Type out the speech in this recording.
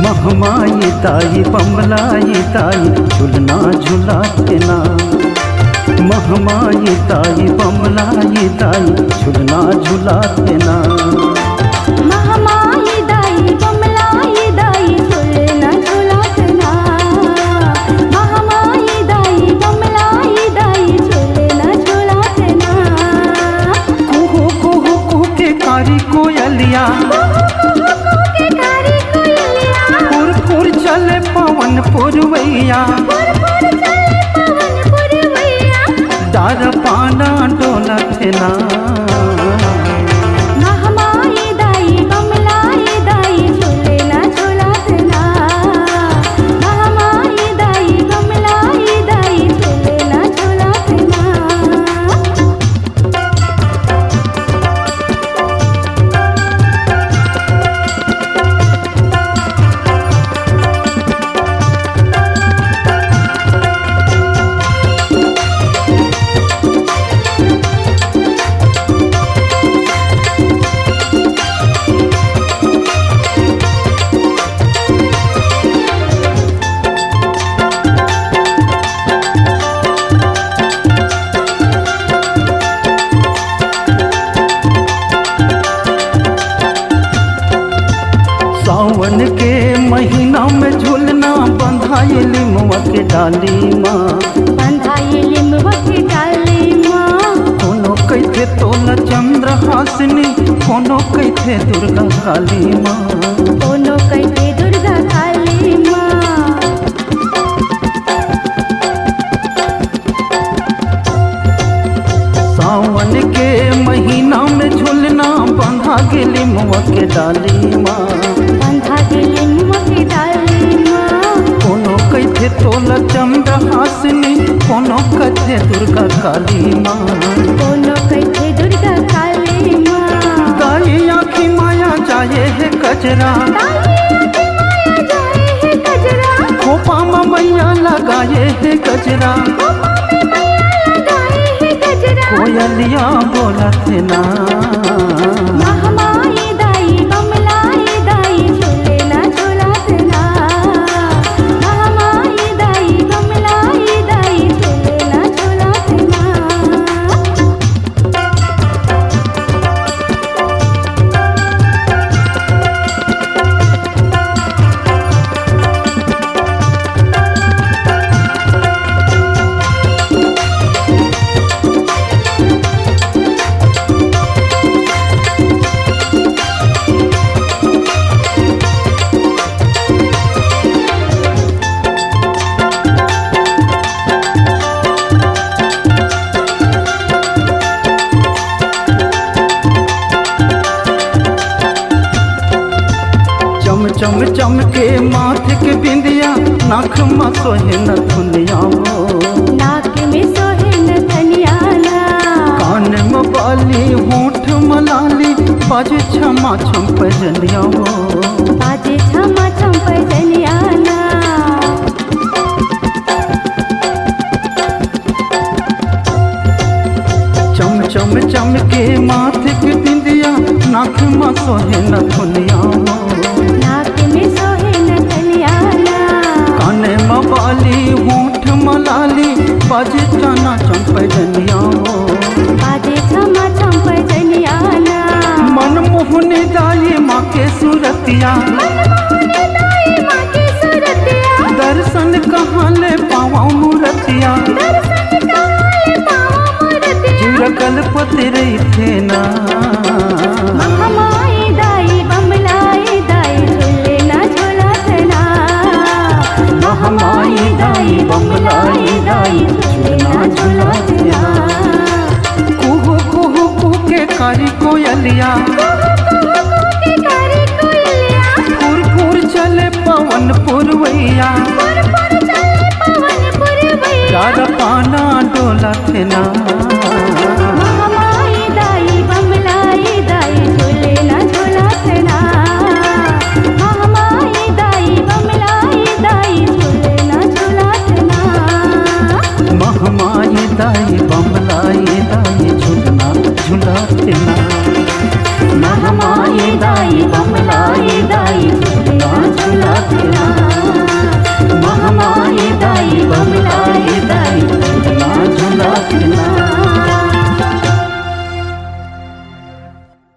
महमाई ताई बमलाई ताई झुलना झुलाते ना। महमाई ताई बमलाई ताई झुलना झुलाते ना। महमाई दाई बमलाई दाई झुलना झुलाते ना। महमाई दाई बमलाई दाई झुलना झुलाते ना। कुहू कुहू कुहू के कारी कोयलिया पुर चले पवन पुरवैया। डार पाना डोलत ना। महमाई दाई बमलाई दाई झुलना झुलाते ना। महमाई दाई बमलाई दाई झुलना झुलाते ना। सावन के महीना में झूलना बंधाई लिमवा के डाली माँ। बंधाई लिमवा के डाली माँ। कोनो कैथे तोला चंद्रहासिनी कोनो कैथे दुर्गा काली माँ। कोनो कैथे दुर्गा काली माँ। सावन के महीना में झूलना बंधा के लिमवा के डाली माँ। बंधा के लिमवा के डाली माँ। कोनो कैथे तोला चंद्रहासिनी कोनो कैथे दुर्गा काली माँ। कोनो कैथे दुर्गा काली माँ। दाई आँखी माया जाए है कजरा। खोपा में मैया लगाए है गजरा। कोयलिया बोलत ना। महमाई दाई बमलाई दाई झुलना झुलाते ना। महमाई दाई बमलाई दाई झुलना झुलाते ना। चम चम के माथे के बिंदिया नाक में सोहे न धुनिया वो। नाक में सोहे न धनिया ना। कान में बाली होठ मलाली बाजे छमा छम पजनिया वो। बाजे छमा छम पजनिया ना। चम चम के माथे के बिंदिया नाक में सोहे न धुनिया वो। नाक में सोहे न धनिया ना। काने में बाली होठ मलाली बाजे छमा छम पजनिया वो। बाजे छमा छम पजनिया ना। मनमोहनी दाई माँ के सूरतिया। दर्शन कहाँ ले पावा मूर्तिया। जुरगल पति रही थे ना। महमाई दाई बमलाई दाई झुलना झुलाते ना। महमाई दाई बमलाई दाई झुलना झुलाते ना। कुहू कुहू कुहू के कारी कोयलिया पुर पुर चले पवन पुरवैया। डार पाना डोलत ना। महमाई दाई बमलाई दाई झुलना झुलाते ना। महमाई दाई बमलाई दाई झुलना झुलाते ना। महमाई दाई बमलाई दाई झुलना झुलाते ना। महमाई दाई बमलाई दाई झुलना झुला। झूला देना।